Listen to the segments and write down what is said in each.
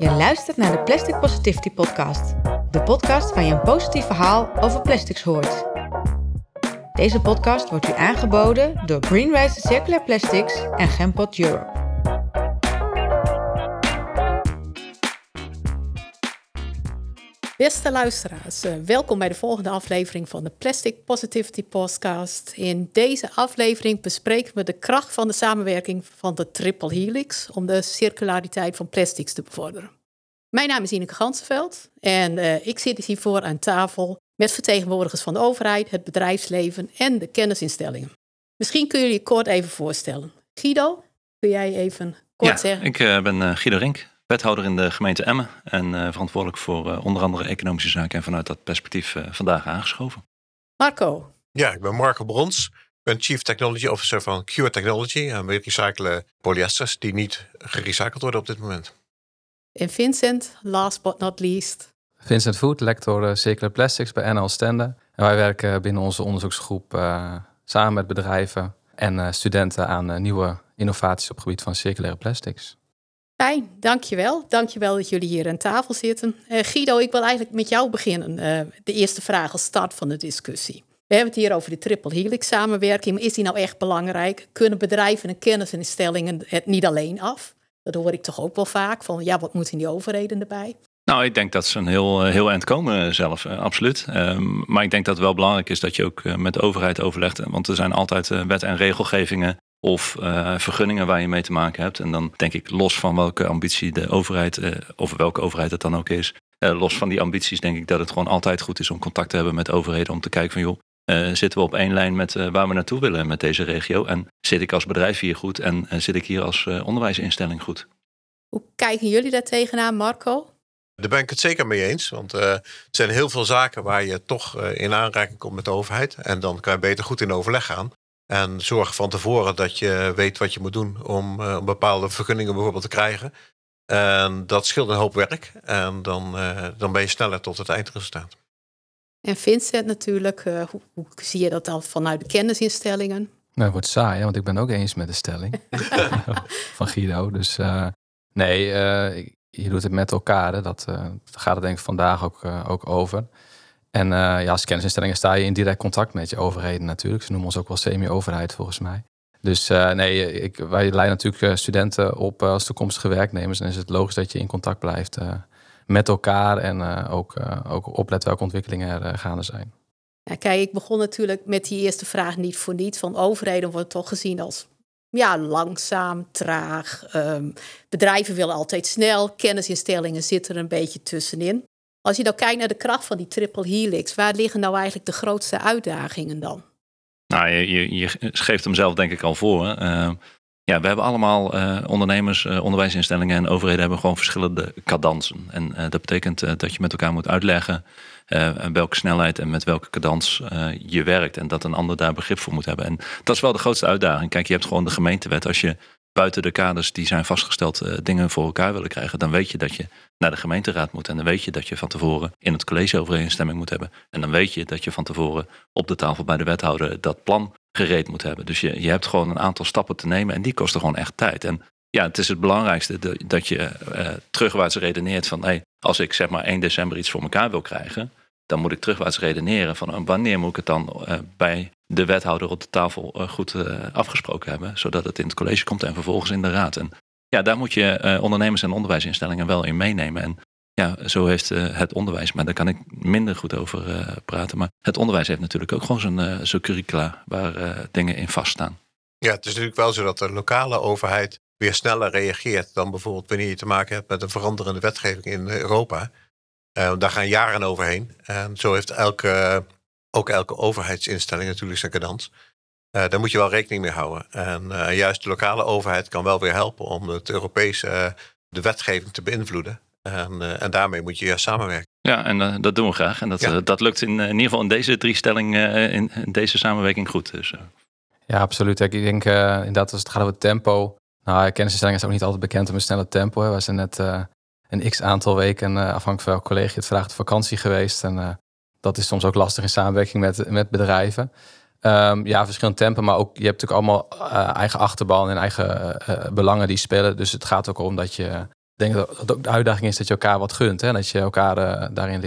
Je luistert naar de Plastic Positivity Podcast. De podcast waar je een positief verhaal over plastics hoort. Deze podcast wordt u aangeboden door Greenrise Circular Plastics en Genpot Europe. Beste luisteraars, welkom bij de volgende aflevering van de Plastic Positivity Podcast. In deze aflevering bespreken we de kracht van de samenwerking van de Triple Helix om de circulariteit van plastics te bevorderen. Mijn naam is Ineke Gansenveld en ik zit hiervoor aan tafel met vertegenwoordigers van de overheid, het bedrijfsleven en de kennisinstellingen. Misschien kun je je kort even voorstellen. Guido, kun jij even kort zeggen? Ik ben Guido Rink. Wethouder in de gemeente Emmen en verantwoordelijk voor onder andere economische zaken en vanuit dat perspectief vandaag aangeschoven. Marco. Ja, ik ben Marco Brons. Ik ben Chief Technology Officer van Cure Technology. En we recyclen polyesters die niet gerecycled worden op dit moment. En Vincent, last but not least. Vincent Voet, lector Circular Plastics bij NL Stende. En wij werken binnen onze onderzoeksgroep samen met bedrijven en studenten aan nieuwe innovaties op het gebied van circulaire plastics. Fijn, dankjewel. Dankjewel dat jullie hier aan tafel zitten. Guido, ik wil eigenlijk met jou beginnen. De eerste vraag als start van de discussie. We hebben het hier over de Triple Helix samenwerking. Maar is die nou echt belangrijk? Kunnen bedrijven en kennisinstellingen het niet alleen af? Dat hoor ik toch ook wel vaak. Van ja, wat moeten die overheden erbij? Nou, ik denk dat ze een heel eind komen zelf, absoluut. Maar ik denk dat het wel belangrijk is dat je ook met de overheid overlegt. Want er zijn altijd wet- en regelgevingen of vergunningen waar je mee te maken hebt. En dan denk ik, los van welke ambitie de overheid, of welke overheid het dan ook is, los van die ambities denk ik dat het gewoon altijd goed is om contact te hebben met overheden. Om te kijken van joh, zitten we op één lijn met waar we naartoe willen met deze regio? En zit ik als bedrijf hier goed en zit ik hier als onderwijsinstelling goed? Hoe kijken jullie daar tegenaan, Marco? Daar ben ik het zeker mee eens. Want er zijn heel veel zaken waar je toch in aanraking komt met de overheid. En dan kan je beter goed in overleg gaan. En zorg van tevoren dat je weet wat je moet doen om bepaalde vergunningen bijvoorbeeld te krijgen. En dat scheelt een hoop werk. En dan ben je sneller tot het eindresultaat. En Vincent natuurlijk, hoe zie je dat dan vanuit de kennisinstellingen? Nou, het wordt saai, hè, want ik ben ook eens met de stelling van Guido. Dus je doet het met elkaar. Hè. Dat gaat het denk ik vandaag ook over. En als kennisinstellingen sta je in direct contact met je overheden natuurlijk. Ze noemen ons ook wel semi-overheid volgens mij. Dus wij leiden natuurlijk studenten op als toekomstige werknemers. En is het logisch dat je in contact blijft met elkaar. En ook oplet welke ontwikkelingen er gaande zijn. Ja, kijk, ik begon natuurlijk met die eerste vraag niet voor niets. Van overheden wordt toch gezien als langzaam, traag. Bedrijven willen altijd snel. Kennisinstellingen zitten er een beetje tussenin. Als je nou kijkt naar de kracht van die Triple Helix, waar liggen nou eigenlijk de grootste uitdagingen dan? Nou, je geeft hem zelf denk ik al voor. We hebben allemaal ondernemers, onderwijsinstellingen en overheden hebben gewoon verschillende cadansen. En dat betekent dat je met elkaar moet uitleggen welke snelheid en met welke cadans je werkt. En dat een ander daar begrip voor moet hebben. En dat is wel de grootste uitdaging. Kijk, je hebt gewoon de gemeentewet. Als je buiten de kaders die zijn vastgesteld dingen voor elkaar willen krijgen, dan weet je dat je naar de gemeenteraad moet. En dan weet je dat je van tevoren in het college overeenstemming moet hebben. En dan weet je dat je van tevoren op de tafel bij de wethouder dat plan gereed moet hebben. Dus je hebt gewoon een aantal stappen te nemen en die kosten gewoon echt tijd. En ja, het is het belangrijkste dat je terugwaarts redeneert van als ik zeg maar 1 december iets voor elkaar wil krijgen, dan moet ik terugwaarts redeneren van wanneer moet ik het dan bij de wethouder op de tafel goed afgesproken hebben, zodat het in het college komt en vervolgens in de raad. En ja, daar moet je ondernemers en onderwijsinstellingen wel in meenemen. En ja, zo heeft het onderwijs, maar daar kan ik minder goed over praten. Maar het onderwijs heeft natuurlijk ook gewoon zijn curricula waar dingen in vaststaan. Ja, het is natuurlijk wel zo dat de lokale overheid weer sneller reageert dan bijvoorbeeld wanneer je te maken hebt met een veranderende wetgeving in Europa. Daar gaan jaren overheen. En zo heeft ook elke overheidsinstelling natuurlijk zijn cadans. Daar moet je wel rekening mee houden. En juist de lokale overheid kan wel weer helpen om het Europese de wetgeving te beïnvloeden. En daarmee moet je juist samenwerken. Ja, en dat doen we graag. En dat lukt in ieder geval in deze 3 stellingen, in deze samenwerking goed. Dus. Ja, absoluut. Ik denk inderdaad als het gaat over het tempo. Nou, kennisinstellingen zijn ook niet altijd bekend om een snelle tempo. Hè. We zijn net een x-aantal weken, afhankelijk van welk college het vraagt, op vakantie geweest. En dat is soms ook lastig in samenwerking met bedrijven. Verschillende tempen, maar ook je hebt natuurlijk allemaal eigen achterban en eigen belangen die spelen. Dus het gaat ook om dat je denk dat ook de uitdaging is dat je elkaar wat gunt. Hè? Dat je elkaar daarin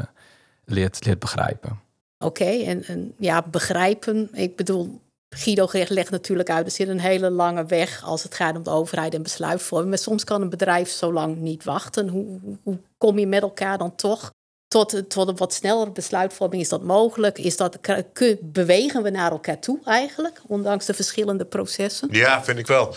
leert begrijpen. Oké, en begrijpen. Ik bedoel, Guido legt natuurlijk uit, er zit een hele lange weg als het gaat om de overheid en besluitvorming. Maar soms kan een bedrijf zo lang niet wachten. Hoe kom je met elkaar dan toch tot een wat snellere besluitvorming? Is dat mogelijk? Bewegen we naar elkaar toe eigenlijk, ondanks de verschillende processen? Ja, vind ik wel.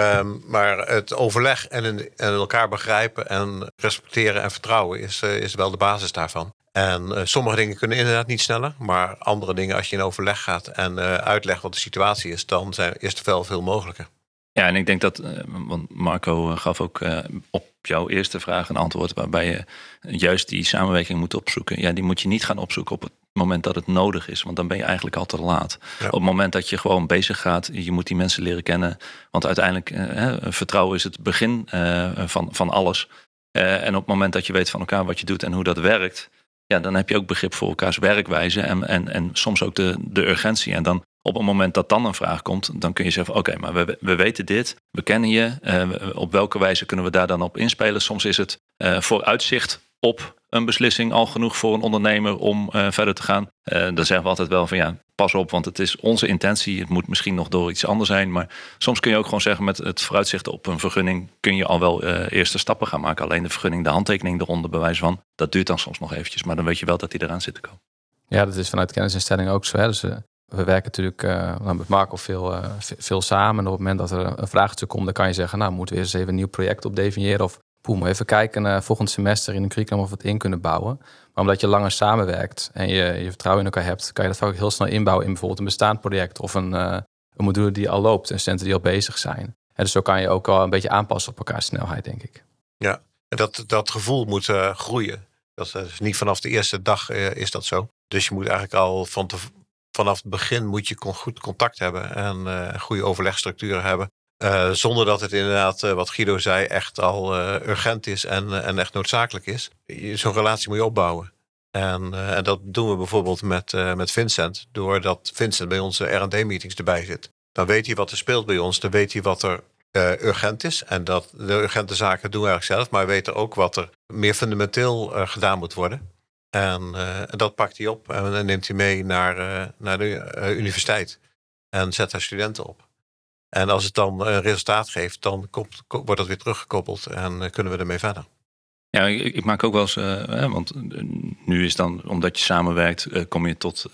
Maar het overleg en elkaar begrijpen en respecteren en vertrouwen is wel de basis daarvan. En sommige dingen kunnen inderdaad niet sneller. Maar andere dingen, als je in overleg gaat en uitlegt wat de situatie is, dan is er wel veel mogelijker. Ja, en ik denk dat, want Marco gaf ook op jouw eerste vraag een antwoord waarbij je juist die samenwerking moet opzoeken. Ja, die moet je niet gaan opzoeken op het moment dat het nodig is, want dan ben je eigenlijk al te laat. Ja. Op het moment dat je gewoon bezig gaat, je moet die mensen leren kennen. Want uiteindelijk, vertrouwen is het begin van alles. En op het moment dat je weet van elkaar wat je doet en hoe dat werkt, ja, dan heb je ook begrip voor elkaars werkwijze en soms ook de urgentie. En dan op het moment dat dan een vraag komt, dan kun je zeggen, oké, maar we weten dit, we kennen je. Op welke wijze kunnen we daar dan op inspelen? Soms is het vooruitzicht op een beslissing al genoeg voor een ondernemer om verder te gaan. Dan zeggen we altijd wel van ja, pas op, want het is onze intentie. Het moet misschien nog door iets anders zijn. Maar soms kun je ook gewoon zeggen, met het vooruitzicht op een vergunning kun je al wel eerste stappen gaan maken. Alleen de vergunning, de handtekening eronder bewijs van, dat duurt dan soms nog eventjes. Maar dan weet je wel dat die eraan zit te komen. Ja, dat is vanuit kennisinstelling ook zo. Hè? Dus we werken natuurlijk met Marco veel samen. En op het moment dat er een vraagstuk komt, dan kan je zeggen, nou, moeten we eens even een nieuw project op definiëren. Of moet even kijken volgend semester in een curriculum of we het in kunnen bouwen. Maar omdat je langer samenwerkt en je vertrouwen in elkaar hebt, kan je dat vaak heel snel inbouwen in bijvoorbeeld een bestaand project of een module die al loopt, een centen die al bezig zijn. En dus zo kan je ook al een beetje aanpassen op elkaars snelheid, denk ik. Ja, en dat gevoel moet groeien. Dat is niet vanaf de eerste dag is dat zo. Dus je moet eigenlijk al vanaf het begin moet je goed contact hebben en goede overlegstructuren hebben. Zonder dat het inderdaad, wat Guido zei, echt al urgent is en echt noodzakelijk is. Zo'n relatie moet je opbouwen. En dat doen we bijvoorbeeld met Vincent. Doordat Vincent bij onze R&D-meetings erbij zit. Dan weet hij wat er speelt bij ons. Dan weet hij wat er urgent is. En de urgente zaken doen we eigenlijk zelf. Maar hij weet er ook wat er meer fundamenteel gedaan moet worden. En dat pakt hij op en neemt hij mee naar de universiteit. En zet daar studenten op. En als het dan een resultaat geeft, dan wordt dat weer teruggekoppeld en kunnen we ermee verder. Ja, ik maak ook wel eens, want nu is dan, omdat je samenwerkt, kom je tot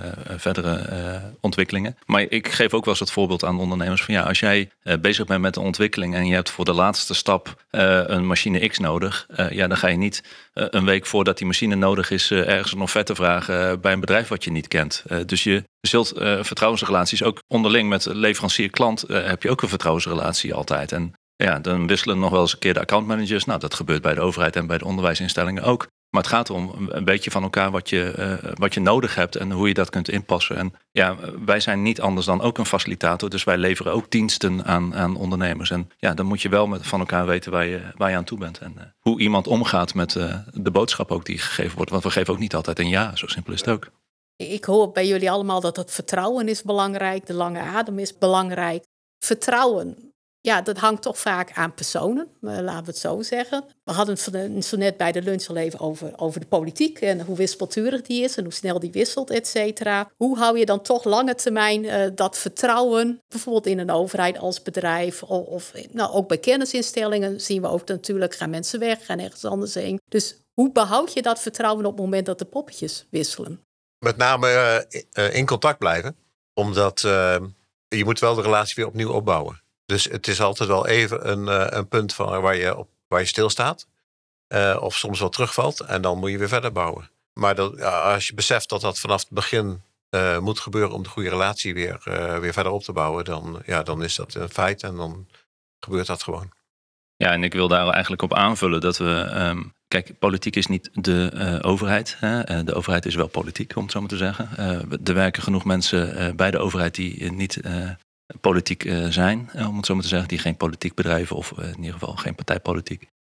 verdere ontwikkelingen. Maar ik geef ook wel eens het voorbeeld aan ondernemers van ja, als jij bezig bent met de ontwikkeling en je hebt voor de laatste stap een machine X nodig, dan ga je niet een week voordat die machine nodig is ergens een offerte vragen bij een bedrijf wat je niet kent. Dus je zult vertrouwensrelaties ook onderling met leverancier-klant heb je ook een vertrouwensrelatie altijd. En ja, dan wisselen nog wel eens een keer de accountmanagers. Nou, dat gebeurt bij de overheid en bij de onderwijsinstellingen ook. Maar het gaat erom een beetje van elkaar wat je nodig hebt en hoe je dat kunt inpassen. En ja, wij zijn niet anders dan ook een facilitator. Dus wij leveren ook diensten aan ondernemers. En ja, dan moet je wel van elkaar weten waar je aan toe bent. En hoe iemand omgaat met de boodschap ook die gegeven wordt. Want we geven ook niet altijd een ja, zo simpel is het ook. Ik hoor bij jullie allemaal dat het vertrouwen is belangrijk. De lange adem is belangrijk. Vertrouwen. Ja, dat hangt toch vaak aan personen, laten we het zo zeggen. We hadden het zo net bij de lunch al even over de politiek en hoe wispelturig die is en hoe snel die wisselt, et cetera. Hoe hou je dan toch lange termijn dat vertrouwen, bijvoorbeeld in een overheid als bedrijf of ook bij kennisinstellingen zien we ook natuurlijk, gaan mensen weg, gaan ergens anders heen. Dus hoe behoud je dat vertrouwen op het moment dat de poppetjes wisselen? Met name in contact blijven, omdat je moet wel de relatie weer opnieuw opbouwen. Dus het is altijd wel even een punt van waar je stilstaat. Of soms wel terugvalt. En dan moet je weer verder bouwen. Maar als je beseft dat dat vanaf het begin moet gebeuren om de goede relatie weer verder op te bouwen. Dan is dat een feit en dan gebeurt dat gewoon. Ja, en ik wil daar eigenlijk op aanvullen dat we... Kijk, politiek is niet de overheid. Hè? De overheid is wel politiek, om het zo maar te zeggen. Er werken genoeg mensen bij de overheid die niet... politiek zijn, om het zo maar te zeggen, die geen politiek bedrijven of in ieder geval geen partijpolitiek.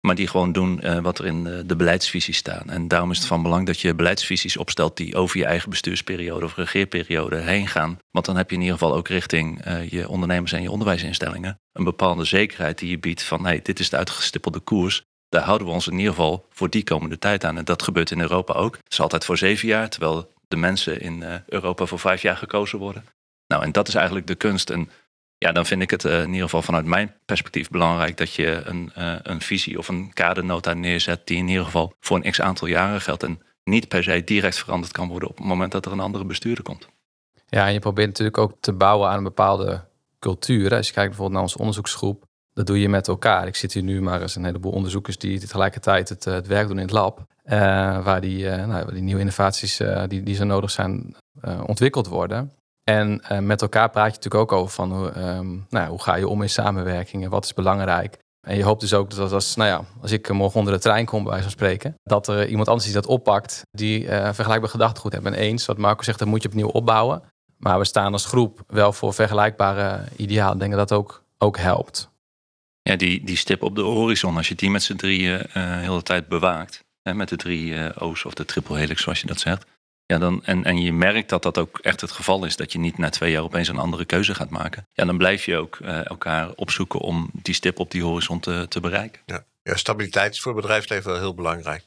maar die gewoon doen wat er in de beleidsvisies staan. En daarom is het van belang dat je beleidsvisies opstelt die over je eigen bestuursperiode of regeerperiode heen gaan. Want dan heb je in ieder geval ook richting je ondernemers en je onderwijsinstellingen een bepaalde zekerheid die je biedt van hey, dit is de uitgestippelde koers. Daar houden we ons in ieder geval voor die komende tijd aan. En dat gebeurt in Europa ook. Het is altijd voor 7 jaar, terwijl de mensen in Europa voor 5 jaar gekozen worden. Nou, en dat is eigenlijk de kunst. En ja, dan vind ik het in ieder geval vanuit mijn perspectief belangrijk dat je een visie of een kadernota neerzet die in ieder geval voor een x aantal jaren geldt en niet per se direct veranderd kan worden op het moment dat er een andere bestuurder komt. Ja, en je probeert natuurlijk ook te bouwen aan een bepaalde cultuur. Als je kijkt bijvoorbeeld naar onze onderzoeksgroep, dat doe je met elkaar. Ik zit hier nu maar eens een heleboel onderzoekers die tegelijkertijd het werk doen in het lab. Waar die nieuwe innovaties die zo nodig zijn ontwikkeld worden. En met elkaar praat je natuurlijk ook over van hoe ga je om in samenwerking en wat is belangrijk. En je hoopt dus ook dat als ik morgen onder de trein kom, bij wijze van spreken, dat er iemand anders die dat oppakt, die vergelijkbaar gedachtegoed heeft. En eens, wat Marco zegt, dat moet je opnieuw opbouwen. Maar we staan als groep wel voor vergelijkbare idealen. Ik denk dat dat ook helpt. Ja, die stip op de horizon, als je die met z'n drieën heel de tijd bewaakt, met de 3 O's of de triple helix zoals je dat zegt. Ja, en je merkt dat dat ook echt het geval is, dat je niet na 2 jaar opeens een andere keuze gaat maken. Ja, dan blijf je ook elkaar opzoeken om die stip op die horizon te bereiken. Ja, stabiliteit is voor het bedrijfsleven wel heel belangrijk.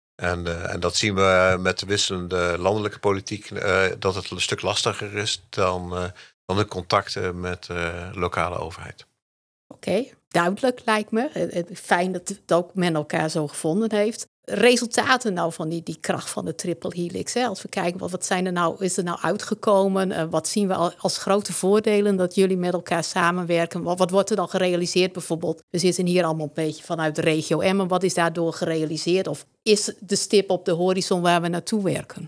En dat zien we met de wisselende landelijke politiek, dat het een stuk lastiger is dan de contacten met de lokale overheid. Oké, duidelijk lijkt me. Fijn dat ook men elkaar zo gevonden heeft. Resultaten nou van die kracht van de triple helix. Hè? Als we kijken, wat zijn er nou, is er nou uitgekomen? Wat zien we als grote voordelen dat jullie met elkaar samenwerken? Wat wordt er dan gerealiseerd bijvoorbeeld? We zitten hier allemaal een beetje vanuit de regio Emmen. Wat is daardoor gerealiseerd? Of is de stip op de horizon waar we naartoe werken?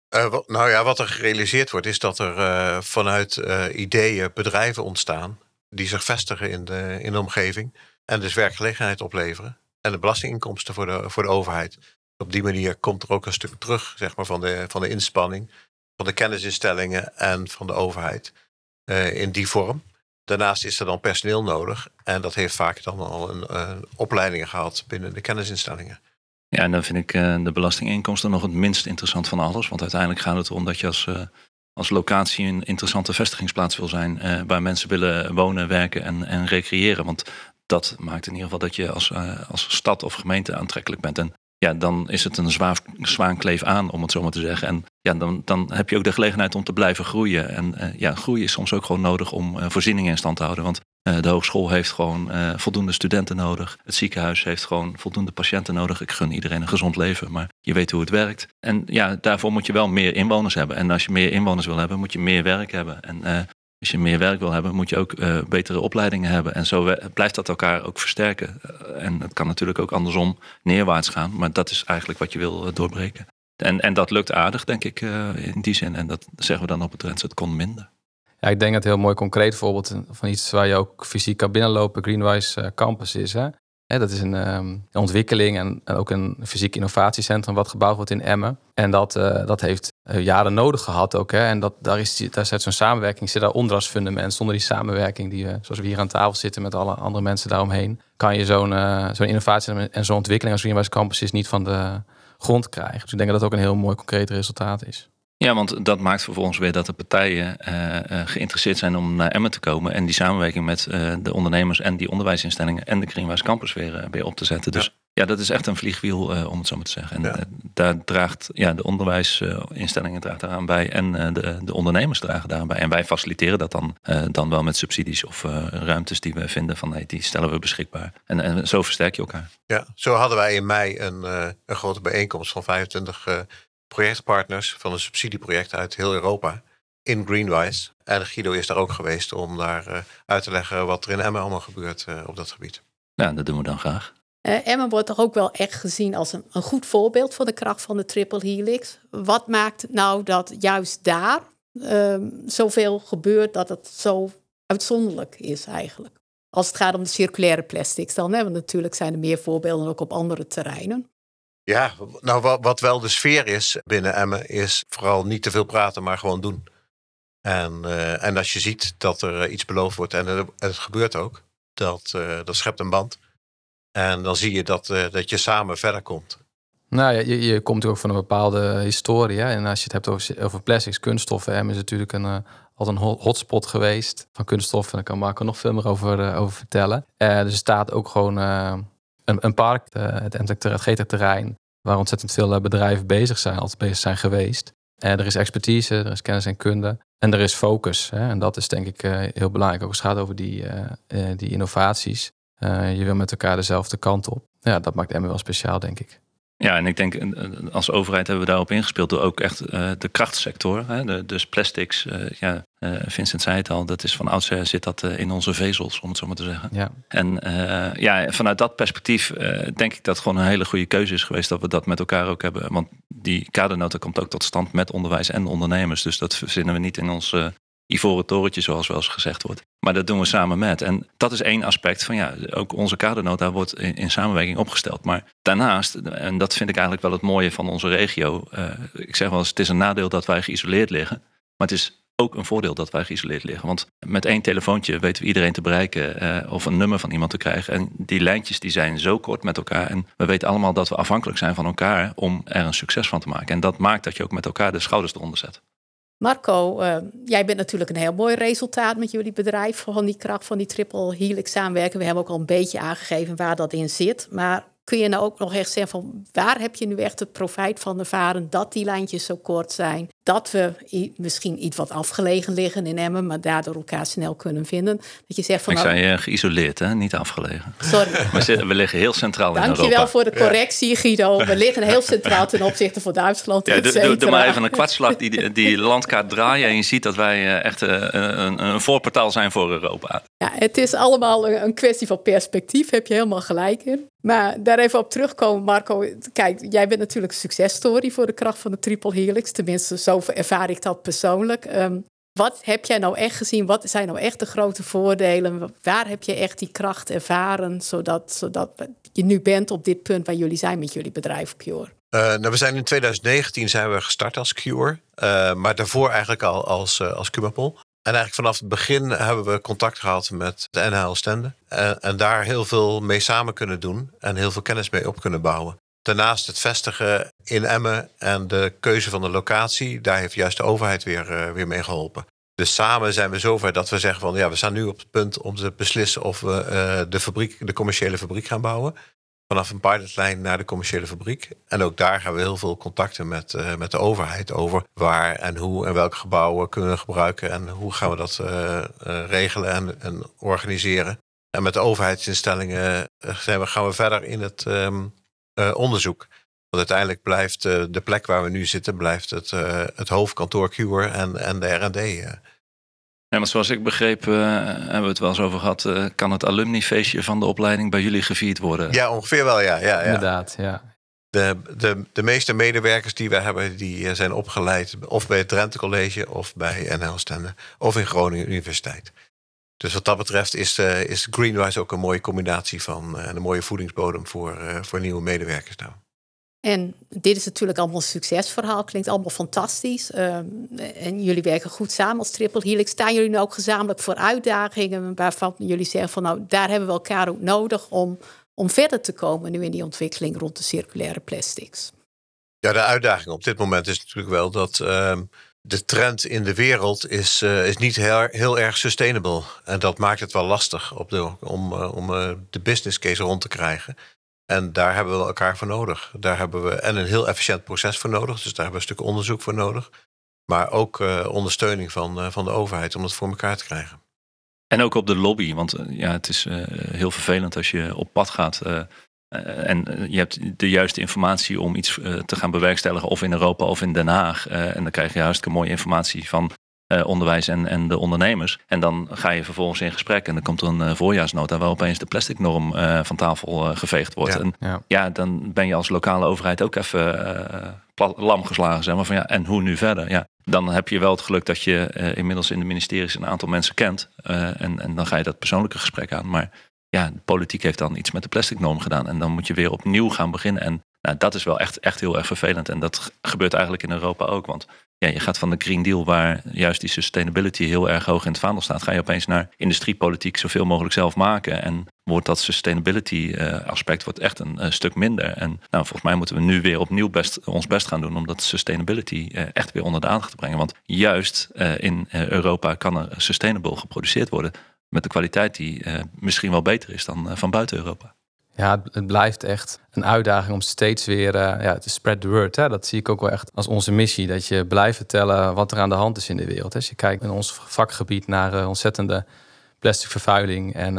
Wat er gerealiseerd wordt is dat er vanuit ideeën bedrijven ontstaan die zich vestigen in de omgeving en dus werkgelegenheid opleveren. En de belastinginkomsten voor de overheid. Op die manier komt er ook een stuk terug, zeg maar, van de inspanning, van de kennisinstellingen en van de overheid in die vorm. Daarnaast is er dan personeel nodig. En dat heeft vaak dan al een opleidingen gehad binnen de kennisinstellingen. Ja, en dan vind ik de belastinginkomsten nog het minst interessant van alles. Want uiteindelijk gaat het erom dat je als locatie een interessante vestigingsplaats wil zijn. Waar mensen willen wonen, werken en recreëren. Want dat maakt in ieder geval dat je als stad of gemeente aantrekkelijk bent. En ja, dan is het een zwaankleef aan, om het zo maar te zeggen. En ja, dan heb je ook de gelegenheid om te blijven groeien. En groeien is soms ook gewoon nodig om voorzieningen in stand te houden. Want de hogeschool heeft gewoon voldoende studenten nodig. Het ziekenhuis heeft gewoon voldoende patiënten nodig. Ik gun iedereen een gezond leven, maar je weet hoe het werkt. En ja, daarvoor moet je wel meer inwoners hebben. En als je meer inwoners wil hebben, moet je meer werk hebben. En als je meer werk wil hebben, moet je ook betere opleidingen hebben. En zo blijft dat elkaar ook versterken. En het kan natuurlijk ook andersom neerwaarts gaan. Maar dat is eigenlijk wat je wil doorbreken. En dat lukt aardig, denk ik, in die zin. En dat zeggen we dan op het Drentse, het kon minder. Ja, ik denk dat een heel mooi concreet voorbeeld van iets waar je ook fysiek kan binnenlopen, Greenwise Campus is. Hè? Dat is een ontwikkeling en ook een fysiek innovatiecentrum wat gebouwd wordt in Emmen. En dat heeft jaren nodig gehad ook. Hè? En daar zit zo'n samenwerking, zit daaronder als fundament. Zonder die samenwerking, zoals we hier aan tafel zitten met alle andere mensen daaromheen, kan je zo'n innovatie en zo'n ontwikkeling als Greenwise Campus is niet van de grond krijgen. Dus ik denk dat dat ook een heel mooi concreet resultaat is. Ja, want dat maakt vervolgens weer dat de partijen geïnteresseerd zijn om naar Emmen te komen. En die samenwerking met de ondernemers en die onderwijsinstellingen en de Greenwise Campus weer op te zetten. Dus ja, dat is echt een vliegwiel, om het zo maar te zeggen. En daar draagt de onderwijsinstellingen daaraan bij en de ondernemers dragen daaraan bij. En wij faciliteren dat dan wel met subsidies of ruimtes die we vinden van die stellen we beschikbaar. En zo versterk je elkaar. Ja, zo hadden wij in mei een grote bijeenkomst van 25 projectpartners van een subsidieproject uit heel Europa in Greenwise. En Guido is daar ook geweest om daar uit te leggen wat er in Emmen allemaal gebeurt op dat gebied. Ja, dat doen we dan graag. Emmen wordt toch ook wel echt gezien als een goed voorbeeld van de kracht van de triple helix. Wat maakt nou dat juist daar zoveel gebeurt dat het zo uitzonderlijk is eigenlijk? Als het gaat om de circulaire plastics dan. Want natuurlijk zijn er meer voorbeelden ook op andere terreinen. Ja, nou wat wel de sfeer is binnen Emmen is vooral niet te veel praten, maar gewoon doen. En als je ziet dat er iets beloofd wordt en het gebeurt ook, dat schept een band. En dan zie je dat je samen verder komt. Nou ja, je komt ook van een bepaalde historie. Hè? En als je het hebt over plastics, kunststoffen, is natuurlijk altijd een hotspot geweest van kunststoffen. Daar kan Marco nog veel meer over vertellen. Dus er staat ook gewoon een park, het GT-terrein, waar ontzettend veel bedrijven altijd bezig zijn geweest. Er is expertise, er is kennis en kunde en er is focus. Hè? En dat is denk ik heel belangrijk. Ook als het gaat over die innovaties. Je wil met elkaar dezelfde kant op. Ja, dat maakt Emmen wel speciaal, denk ik. Ja, en ik denk als overheid hebben we daarop ingespeeld door ook echt de krachtsector. Dus plastics, Vincent zei het al, dat is van oudsher zit dat in onze vezels, om het zo maar te zeggen. Ja. En vanuit dat perspectief denk ik dat het gewoon een hele goede keuze is geweest dat we dat met elkaar ook hebben. Want die kadernota komt ook tot stand met onderwijs en ondernemers. Dus dat verzinnen we niet in ons ivoren torentje, zoals wel eens gezegd wordt. Maar dat doen we samen met. En dat is één aspect van ook onze kadernota wordt in samenwerking opgesteld. Maar daarnaast, en dat vind ik eigenlijk wel het mooie van onze regio. Ik zeg wel eens, het is een nadeel dat wij geïsoleerd liggen. Maar het is ook een voordeel dat wij geïsoleerd liggen. Want met 1 telefoontje weten we iedereen te bereiken of een nummer van iemand te krijgen. En die lijntjes die zijn zo kort met elkaar. En we weten allemaal dat we afhankelijk zijn van elkaar om er een succes van te maken. En dat maakt dat je ook met elkaar de schouders eronder zet. Marco, jij bent natuurlijk een heel mooi resultaat met jullie bedrijf van die kracht van die triple helix samenwerken. We hebben ook al een beetje aangegeven waar dat in zit. Maar kun je nou ook nog echt zeggen van waar heb je nu echt het profijt van ervaren dat die lijntjes zo kort zijn? Dat we misschien iets wat afgelegen liggen in Emmen, maar daardoor elkaar snel kunnen vinden. Dat je zegt van, ik zei geïsoleerd, hè? Niet afgelegen. Sorry. We liggen heel centraal in Europa. Dankjewel voor de correctie, Guido. We liggen heel centraal ten opzichte van Duitsland. Ja, doe maar even een kwartslag die landkaart draaien en je ziet dat wij echt een voorportaal zijn voor Europa. Ja, het is allemaal een kwestie van perspectief, heb je helemaal gelijk in. Maar daar even op terugkomen, Marco. Kijk, jij bent natuurlijk een successtory voor de kracht van de triple helix. Tenminste, zo ervaar ik dat persoonlijk. Wat heb jij nou echt gezien? Wat zijn nou echt de grote voordelen? Waar heb je echt die kracht ervaren, zodat je nu bent op dit punt waar jullie zijn met jullie bedrijf Cure? We zijn in 2019 zijn we gestart als Cure. Maar daarvoor eigenlijk al als Cumapol. En eigenlijk vanaf het begin hebben we contact gehad met de NHL Stende. En daar heel veel mee samen kunnen doen. En heel veel kennis mee op kunnen bouwen. Daarnaast het vestigen in Emmen en de keuze van de locatie. Daar heeft juist de overheid weer mee geholpen. Dus samen zijn we zover dat we zeggen van we staan nu op het punt om te beslissen of we de commerciële fabriek gaan bouwen. Vanaf een pilotlijn naar de commerciële fabriek. En ook daar gaan we heel veel contacten met de overheid over waar en hoe en welke gebouwen kunnen we gebruiken en hoe gaan we dat regelen en organiseren. En met de overheidsinstellingen gaan we verder in het onderzoek. Want uiteindelijk blijft de plek waar we nu zitten, blijft het hoofdkantoor Cure en de R&D. Ja, maar zoals ik begreep, hebben we het wel eens over gehad, kan het alumnifeestje van de opleiding bij jullie gevierd worden? Ja, ongeveer wel, ja. Inderdaad, ja. De meeste medewerkers die we hebben, die zijn opgeleid of bij het Drenthe College of bij NHL Stende of in Groningen Universiteit. Dus wat dat betreft is Greenwise ook een mooie combinatie van een mooie voedingsbodem voor nieuwe medewerkers nou. En dit is natuurlijk allemaal een succesverhaal. Klinkt allemaal fantastisch. En jullie werken goed samen als Triple Helix. Staan jullie nu ook gezamenlijk voor uitdagingen waarvan jullie zeggen van daar hebben we elkaar ook nodig om verder te komen nu in die ontwikkeling rond de circulaire plastics? Ja, de uitdaging op dit moment is natuurlijk wel dat de trend in de wereld is niet heel erg sustainable. En dat maakt het wel lastig om de business case rond te krijgen. En daar hebben we elkaar voor nodig. Daar hebben we een heel efficiënt proces voor nodig. Dus daar hebben we een stuk onderzoek voor nodig. Maar ook ondersteuning van de overheid om het voor elkaar te krijgen. En ook op de lobby. Want het is heel vervelend als je op pad gaat. En je hebt de juiste informatie om iets te gaan bewerkstelligen. Of in Europa of in Den Haag. En dan krijg je hartstikke mooie informatie van onderwijs en de ondernemers. En dan ga je vervolgens in gesprek en dan komt er een voorjaarsnota waar opeens de plasticnorm van tafel geveegd wordt. En dan ben je als lokale overheid ook even lam geslagen, zeg maar, van en hoe nu verder? Ja, dan heb je wel het geluk dat je inmiddels in de ministeries een aantal mensen kent. En dan ga je dat persoonlijke gesprek aan. Maar de politiek heeft dan iets met de plasticnorm gedaan. En dan moet je weer opnieuw gaan beginnen. En dat is wel echt heel erg vervelend. En dat gebeurt eigenlijk in Europa ook. Want je gaat van de Green Deal, waar juist die sustainability heel erg hoog in het vaandel staat, ga je opeens naar industriepolitiek zoveel mogelijk zelf maken. En wordt dat sustainability aspect wordt echt een stuk minder. En volgens mij moeten we nu weer opnieuw ons best gaan doen om dat sustainability echt weer onder de aandacht te brengen. Want juist in Europa kan er sustainable geproduceerd worden met de kwaliteit die misschien wel beter is dan van buiten Europa. Ja, het blijft echt een uitdaging om steeds weer te spread the word. Hè? Dat zie ik ook wel echt als onze missie. Dat je blijft vertellen wat er aan de hand is in de wereld. Als je kijkt in ons vakgebied naar ontzettende plastic vervuiling. En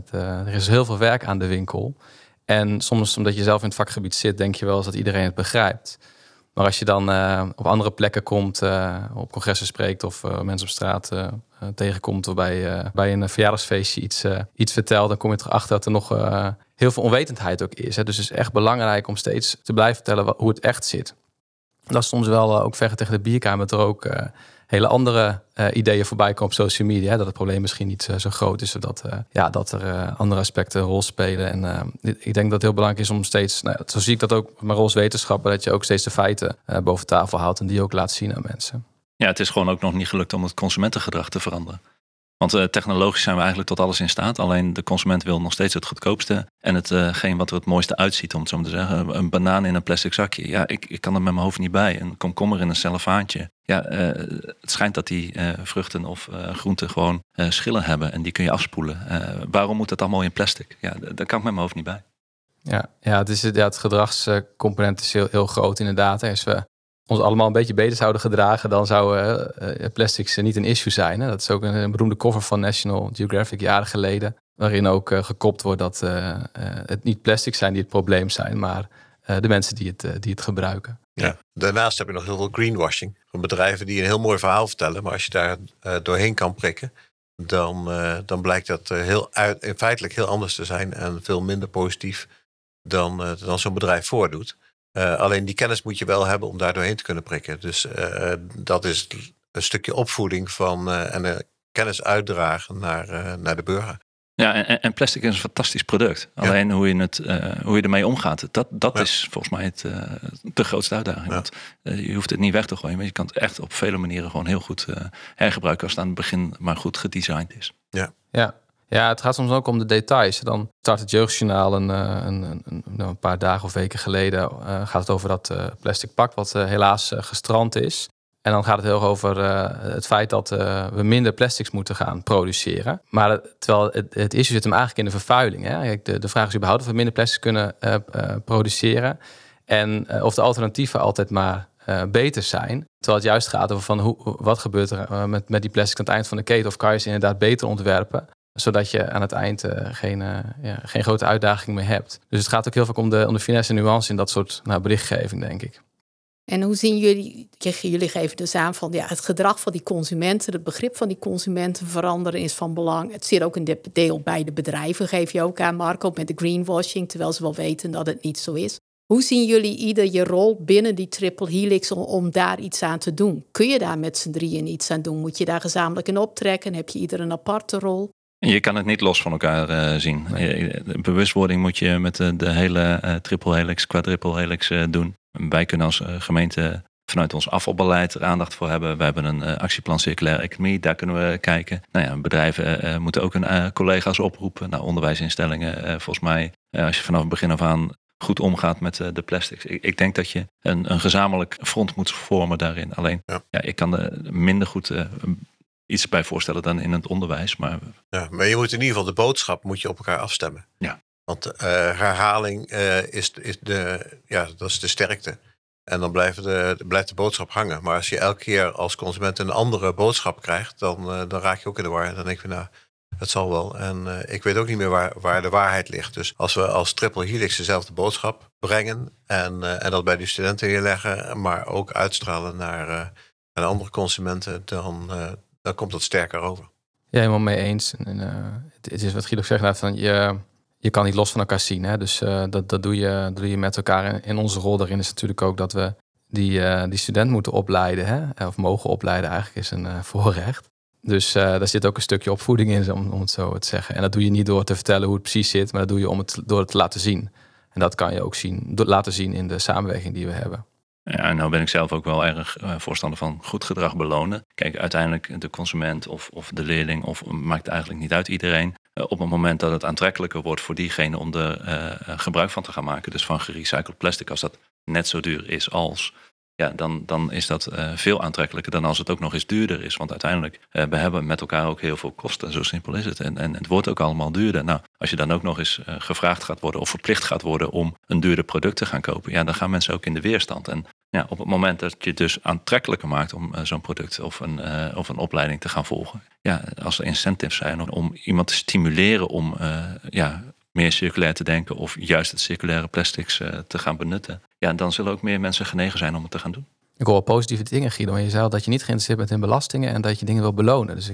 er is heel veel werk aan de winkel. En soms omdat je zelf in het vakgebied zit, denk je wel eens dat iedereen het begrijpt. Maar als je dan op andere plekken komt, op congressen spreekt of mensen op straat tegenkomt, waarbij bij een verjaardagsfeestje iets vertelt, dan kom je erachter dat er nog heel veel onwetendheid ook is. Hè. Dus het is echt belangrijk om steeds te blijven vertellen hoe het echt zit. Dat is soms wel ook vechten tegen de bierkamer, dat er ook hele andere ideeën voorbij komen op social media. Hè, dat het probleem misschien niet zo groot is, zodat dat er andere aspecten een rol spelen. En ik denk dat het heel belangrijk is om steeds, zo zie ik dat ook met mijn rol als wetenschapper, dat je ook steeds de feiten boven tafel haalt en die ook laat zien aan mensen. Ja, het is gewoon ook nog niet gelukt om het consumentengedrag te veranderen. Want technologisch zijn we eigenlijk tot alles in staat. Alleen de consument wil nog steeds het goedkoopste. En hetgeen wat er het mooiste uitziet, om het zo maar te zeggen. Een banaan in een plastic zakje. Ja, ik kan er met mijn hoofd niet bij. Een komkommer in een cellofaantje. Ja, het schijnt dat die vruchten of groenten gewoon schillen hebben. En die kun je afspoelen. Waarom moet dat allemaal in plastic? Ja, daar kan ik met mijn hoofd niet bij. Ja, het gedragscomponent is heel groot inderdaad. Als we ons allemaal een beetje beter zouden gedragen, dan zouden plastics niet een issue zijn. Hè? Dat is ook een beroemde cover van National Geographic jaren geleden, waarin ook gekopt wordt dat het niet plastics zijn die het probleem zijn, maar de mensen die het gebruiken. Ja. Daarnaast heb je nog heel veel greenwashing van bedrijven die een heel mooi verhaal vertellen, maar als je daar doorheen kan prikken, dan blijkt dat feitelijk heel anders te zijn en veel minder positief dan zo'n bedrijf voordoet. Alleen die kennis moet je wel hebben om daar doorheen te kunnen prikken. Dus dat is een stukje opvoeding en kennis uitdragen naar de burger. Ja, en plastic is een fantastisch product. Alleen hoe je ermee omgaat, dat is volgens mij de grootste uitdaging. Ja. Want je hoeft het niet weg te gooien, maar je kan het echt op vele manieren gewoon heel goed hergebruiken als het aan het begin maar goed gedesigned is. Ja, het gaat soms ook om de details. Dan start het Jeugdjournaal een paar dagen of weken geleden. Gaat het over dat plastic pak wat helaas gestrand is. En dan gaat het heel erg over het feit dat we minder plastics moeten gaan produceren. Maar terwijl het issue zit hem eigenlijk in de vervuiling. Hè? De vraag is überhaupt of we minder plastics kunnen produceren. En of de alternatieven altijd maar beter zijn. Terwijl het juist gaat over van wat gebeurt er met die plastics aan het eind van de keten. Of kan je ze inderdaad beter ontwerpen, zodat je aan het eind geen grote uitdaging meer hebt. Dus het gaat ook heel vaak om de finesse en nuance in dat soort berichtgeving, denk ik. En hoe zien jullie geven dus aan van het gedrag van die consumenten, het begrip van die consumenten veranderen is van belang. Het zit ook een deel bij de bedrijven, geef je ook aan, Marco, met de greenwashing, terwijl ze wel weten dat het niet zo is. Hoe zien jullie ieder je rol binnen die triple helix om daar iets aan te doen? Kun je daar met z'n drieën iets aan doen? Moet je daar gezamenlijk in optrekken? Heb je ieder een aparte rol? Je kan het niet los van elkaar zien. Nee. De bewustwording moet je met de hele triple helix, quadruple helix doen. Wij kunnen als gemeente vanuit ons afvalbeleid er aandacht voor hebben. We hebben een actieplan circulaire economie, daar kunnen we kijken. Bedrijven moeten ook hun collega's oproepen. Onderwijsinstellingen, volgens mij, als je vanaf het begin af aan goed omgaat met de plastics. Ik denk dat je een gezamenlijk front moet vormen daarin. Alleen, ik kan er minder goed iets bij voorstellen dan in het onderwijs. Maar je moet in ieder geval de boodschap moet je op elkaar afstemmen. Ja. Want herhaling dat is de sterkte. En dan blijft de boodschap hangen. Maar als je elke keer als consument een andere boodschap krijgt, dan raak je ook in de war. Dan denk je, het zal wel. En ik weet ook niet meer waar de waarheid ligt. Dus als we als triple helix dezelfde boodschap brengen en dat bij de studenten neerleggen, maar ook uitstralen naar andere consumenten, dan komt dat sterker over. Ja, helemaal mee eens. En, het is wat Guido zegt, van je kan niet los van elkaar zien. Hè? Dus dat doe je met elkaar. In onze rol daarin is natuurlijk ook dat we die student moeten opleiden. Hè? Of mogen opleiden eigenlijk is een voorrecht. Dus daar zit ook een stukje opvoeding in, om het zo te zeggen. En dat doe je niet door te vertellen hoe het precies zit, maar dat doe je door het te laten zien. En dat kan je ook laten zien in de samenwerking die we hebben. Ja, nou ben ik zelf ook wel erg voorstander van goed gedrag belonen. Kijk, uiteindelijk de consument of de leerling, of maakt eigenlijk niet uit iedereen. Op het moment dat het aantrekkelijker wordt voor diegene om er gebruik van te gaan maken. Dus van gerecycled plastic, als dat net zo duur is als... Ja, dan is dat veel aantrekkelijker dan als het ook nog eens duurder is. Want uiteindelijk, we hebben met elkaar ook heel veel kosten. Zo simpel is het. En het wordt ook allemaal duurder. Nou, als je dan ook nog eens gevraagd gaat worden of verplicht gaat worden om een duurder product te gaan kopen. Ja, dan gaan mensen ook in de weerstand. En ja, op het moment dat je het dus aantrekkelijker maakt om zo'n product of een opleiding te gaan volgen. Ja, als er incentives zijn om iemand te stimuleren om meer circulair te denken of juist het circulaire plastics te gaan benutten. Ja, dan zullen ook meer mensen genegen zijn om het te gaan doen. Ik hoor positieve dingen, Guido. En je zei al dat je niet geïnteresseerd bent in belastingen en dat je dingen wil belonen. Dus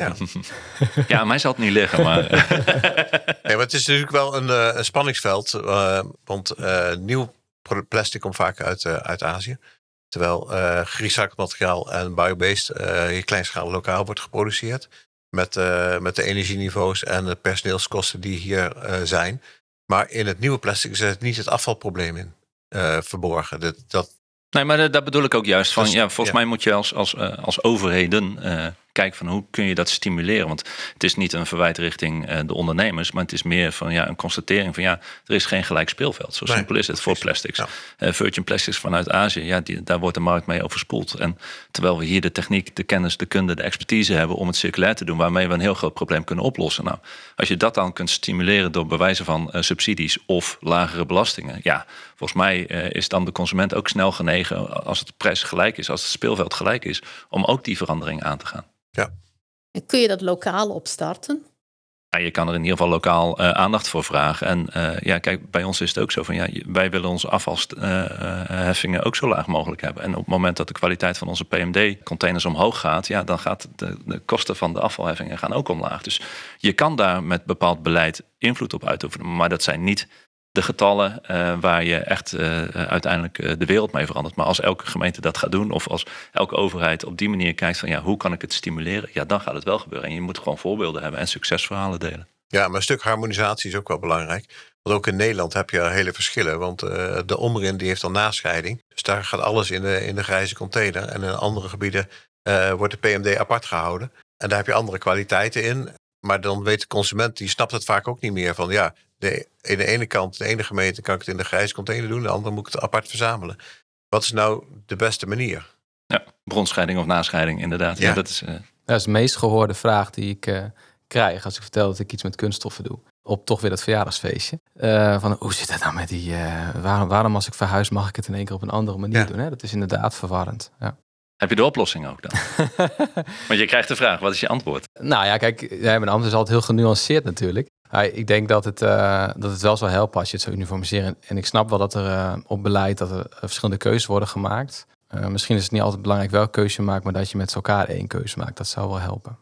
Ja, mij zal het niet liggen, maar... Nee, maar het is natuurlijk wel een spanningsveld. Want nieuw plastic komt vaak uit Azië. Terwijl gerecycled materiaal en biobased hier kleinschalig lokaal wordt geproduceerd. Met de energieniveaus en de personeelskosten die hier zijn. Maar in het nieuwe plastic is het niet het afvalprobleem in verborgen. Nee, maar daar bedoel ik ook juist van. Dus, Ja, volgens mij moet je als overheden kijken van hoe kun je dat stimuleren. Want het is niet een verwijt richting de ondernemers, maar het is meer van een constatering van er is geen gelijk speelveld. Zo simpel is het voor plastics. Ja. Virgin plastics vanuit Azië, daar wordt de markt mee overspoeld. En terwijl we hier de techniek, de kennis, de kunde, de expertise hebben om het circulair te doen, waarmee we een heel groot probleem kunnen oplossen. Nou, als je dat dan kunt stimuleren door bewijzen van subsidies of lagere belastingen, ja, volgens mij is dan de consument ook snel genegen, als het prijs gelijk is, als het speelveld gelijk is, om ook die verandering aan te gaan. Ja. En kun je dat lokaal opstarten? Ja, je kan er in ieder geval lokaal aandacht voor vragen. En kijk, bij ons is het ook zo van wij willen onze afvalheffingen ook zo laag mogelijk hebben. En op het moment dat de kwaliteit van onze PMD-containers omhoog gaat, dan gaat de kosten van de afvalheffingen gaan ook omlaag. Dus je kan daar met bepaald beleid invloed op uitoefenen. Maar dat zijn niet de getallen waar je echt uiteindelijk de wereld mee verandert. Maar als elke gemeente dat gaat doen, of als elke overheid op die manier kijkt van hoe kan ik het stimuleren, dan gaat het wel gebeuren. En je moet gewoon voorbeelden hebben en succesverhalen delen. Ja, maar een stuk harmonisatie is ook wel belangrijk. Want ook in Nederland heb je hele verschillen. Want de Omrin die heeft al nascheiding. Dus daar gaat alles in de grijze container. En in andere gebieden wordt de PMD apart gehouden. En daar heb je andere kwaliteiten in. Maar dan weet de consument, die snapt het vaak ook niet meer van in de ene kant, de ene gemeente kan ik het in de grijze container doen, de andere moet ik het apart verzamelen. Wat is nou de beste manier? Ja, bronscheiding of nascheiding, inderdaad. Ja. Dat is de meest gehoorde vraag die ik krijg als ik vertel dat ik iets met kunststoffen doe. Op toch weer dat verjaardagsfeestje. Van hoe zit het nou met die... waarom als ik verhuis mag ik het in één keer op een andere manier doen? Hè? Dat is inderdaad verwarrend. Ja. Heb je de oplossing ook dan? Want je krijgt de vraag, wat is je antwoord? Nou ja, kijk, mijn antwoord is altijd heel genuanceerd natuurlijk. Ik denk dat het wel zou helpen als je het zou uniformiseren. En ik snap wel dat er op beleid dat er verschillende keuzes worden gemaakt. Misschien is het niet altijd belangrijk welke keuze je maakt, maar dat je met elkaar één keuze maakt. Dat zou wel helpen.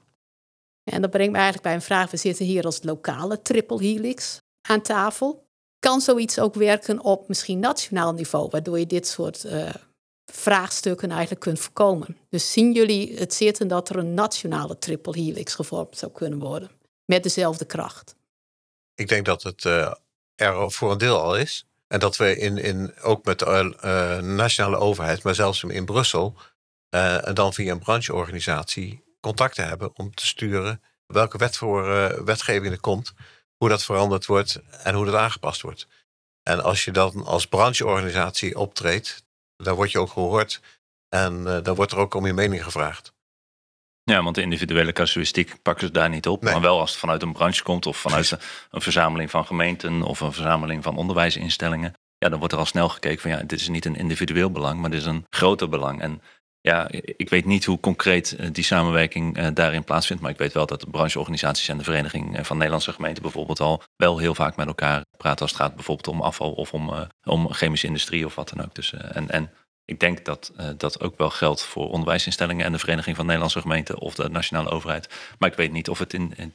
En dat brengt me eigenlijk bij een vraag. We zitten hier als lokale triple helix aan tafel. Kan zoiets ook werken op misschien nationaal niveau, waardoor je dit soort vraagstukken eigenlijk kunt voorkomen? Dus zien jullie het zitten dat er een nationale triple helix gevormd zou kunnen worden met dezelfde kracht? Ik denk dat het er voor een deel al is. En dat we ook met de nationale overheid, maar zelfs in Brussel, en dan via een brancheorganisatie contacten hebben om te sturen welke wetgeving er komt, hoe dat veranderd wordt en hoe dat aangepast wordt. En als je dan als brancheorganisatie optreedt, dan word je ook gehoord en dan wordt er ook om je mening gevraagd. Ja, want de individuele casuïstiek pakken ze daar niet op. Nee. Maar wel als het vanuit een branche komt of vanuit een verzameling van gemeenten of een verzameling van onderwijsinstellingen. Ja, dan wordt er al snel gekeken van dit is niet een individueel belang, maar dit is een groter belang. En ja, ik weet niet hoe concreet die samenwerking daarin plaatsvindt. Maar ik weet wel dat de brancheorganisaties en de Vereniging van Nederlandse Gemeenten bijvoorbeeld al wel heel vaak met elkaar praten als het gaat bijvoorbeeld om afval of om chemische industrie of wat dan ook. Dus, en ik denk dat dat ook wel geldt voor onderwijsinstellingen en de Vereniging van Nederlandse Gemeenten of de nationale overheid. Maar ik weet niet of het in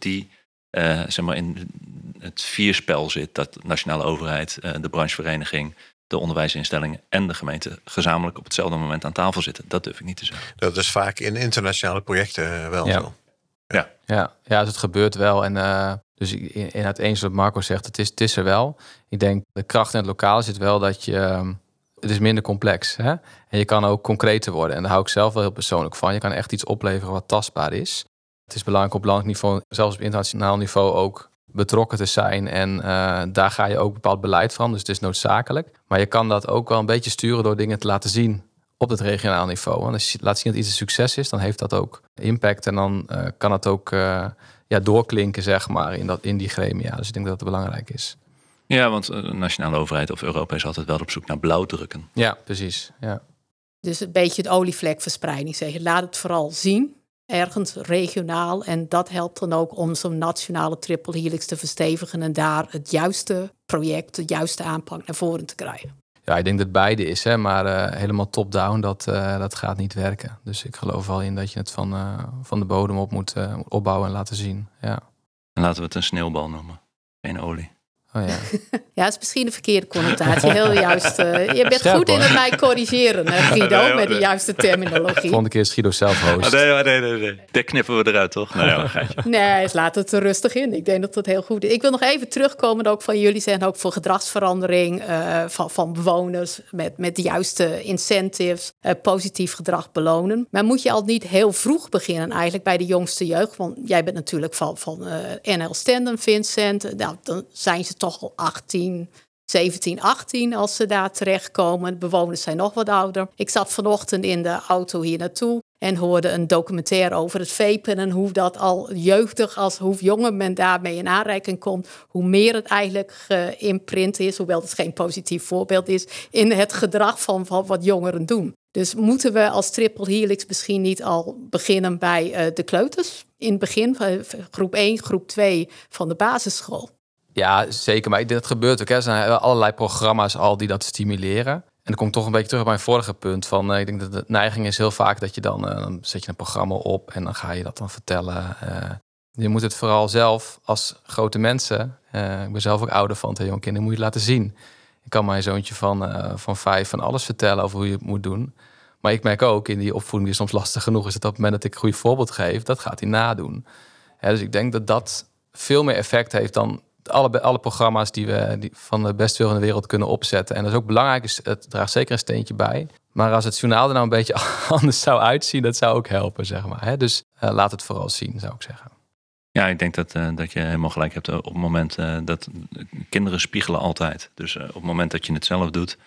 het vierspel zit dat de nationale overheid, de branchevereniging, de onderwijsinstellingen en de gemeente gezamenlijk op hetzelfde moment aan tafel zitten. Dat durf ik niet te zeggen. Dat is vaak in internationale projecten wel zo. Ja, dus het gebeurt wel. En dus in het eens wat Marco zegt, het is er wel. Ik denk de kracht in het lokaal zit wel dat je het is minder complex. Hè? En je kan ook concreter worden. En daar hou ik zelf wel heel persoonlijk van. Je kan echt iets opleveren wat tastbaar is. Het is belangrijk op landelijk niveau, zelfs op internationaal niveau ook betrokken te zijn. En daar ga je ook bepaald beleid van. Dus het is noodzakelijk. Maar je kan dat ook wel een beetje sturen door dingen te laten zien op het regionaal niveau. Want als je laat zien dat iets een succes is, dan heeft dat ook impact. En dan kan het ook doorklinken, zeg maar, in die gremia. Dus ik denk dat dat belangrijk is. Ja, want de nationale overheid of Europa is altijd wel op zoek naar blauwdrukken. Ja, precies. Ja. Dus een beetje het olievlekverspreiding zeggen. Laat het vooral zien, ergens regionaal. En dat helpt dan ook om zo'n nationale triple helix te verstevigen en daar het juiste project, de juiste aanpak naar voren te krijgen. Ja, ik denk dat het beide is, hè, maar helemaal top-down, dat gaat niet werken. Dus ik geloof wel in dat je het van de bodem op moet opbouwen en laten zien. Ja. En laten we het een sneeuwbal noemen, geen olie. Oh ja. Ja, het is misschien een verkeerde connotatie. Heel juist. Je bent Scherp, goed in hoor. het mij corrigeren, Guido, Nee, met de juiste terminologie. Volgende keer is Guido zelf host. Nee. Dit knippen we eruit, toch? Nou ja, een geitje. Nee, laat het er rustig in. Ik denk dat dat heel goed is. Ik wil nog even terugkomen ook van jullie zeggen ook voor gedragsverandering van bewoners met de juiste incentives, positief gedrag belonen. Maar moet je al niet heel vroeg beginnen eigenlijk bij de jongste jeugd? Want jij bent natuurlijk van NL Stenden, Vincent. Nou, dan zijn ze toch al 17, 18 als ze daar terechtkomen. De bewoners zijn nog wat ouder. Ik zat vanochtend in de auto hier naartoe en hoorde een documentaire over het vapen en hoe dat al jeugdig, als hoe jonger men daarmee in aanraking komt, hoe meer het eigenlijk geïmprint is, hoewel het geen positief voorbeeld is, in het gedrag van wat jongeren doen. Dus moeten we als triple helix misschien niet al beginnen bij de kleuters? In het begin, groep 1, groep 2 van de basisschool. Ja, zeker. Maar ik denk dat het gebeurt ook. Hè. Er zijn allerlei programma's al die dat stimuleren. En dan kom ik toch een beetje terug op mijn vorige punt. Ik denk dat de neiging is heel vaak dat je dan zet je een programma op en dan ga je dat dan vertellen. Je moet het vooral zelf als grote mensen, ik ben zelf ook ouder van 2 jonge kinderen, moet je het laten zien. Ik kan mijn zoontje van 5 van alles vertellen over hoe je het moet doen. Maar ik merk ook in die opvoeding die soms lastig genoeg is, dat op het moment dat ik een goed voorbeeld geef, dat gaat hij nadoen. Dus ik denk dat dat veel meer effect heeft dan alle programma's die we van de best veel in de wereld kunnen opzetten. En dat is ook belangrijk, het draagt zeker een steentje bij. Maar als het journaal er nou een beetje anders zou uitzien, dat zou ook helpen, zeg maar. Dus laat het vooral zien, zou ik zeggen. Ja, ik denk dat je helemaal gelijk hebt op het moment dat kinderen spiegelen altijd. Dus op het moment dat je het zelf doet,